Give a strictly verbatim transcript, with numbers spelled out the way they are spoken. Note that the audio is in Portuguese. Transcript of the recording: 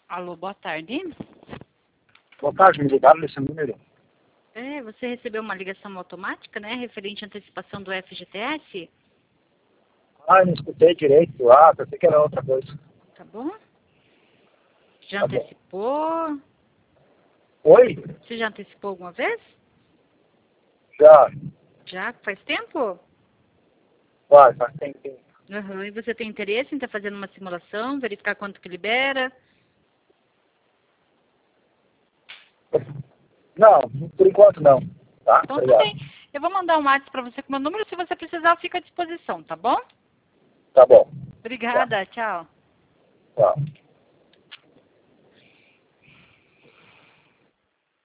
Alô, boa tarde. Boa tarde, me ligaram nesse número. É, você recebeu uma ligação automática, né, referente à antecipação do F G T S? Ah, eu não escutei direito. Ah, pensei que era outra coisa. Tá bom? Já Tá bom. antecipou? Oi? Você já antecipou alguma vez? Já. Já? Faz tempo? Vai, faz tempo. Aham. E você tem interesse em estar fazendo uma simulação, verificar quanto que libera? Não, por enquanto não. Tá? Então tá Obrigado. bem. Eu vou mandar um WhatsApp para você com o meu número. Se você precisar, fica à disposição, tá bom? Tá bom. Tá. Obrigada. Tchau. Tá.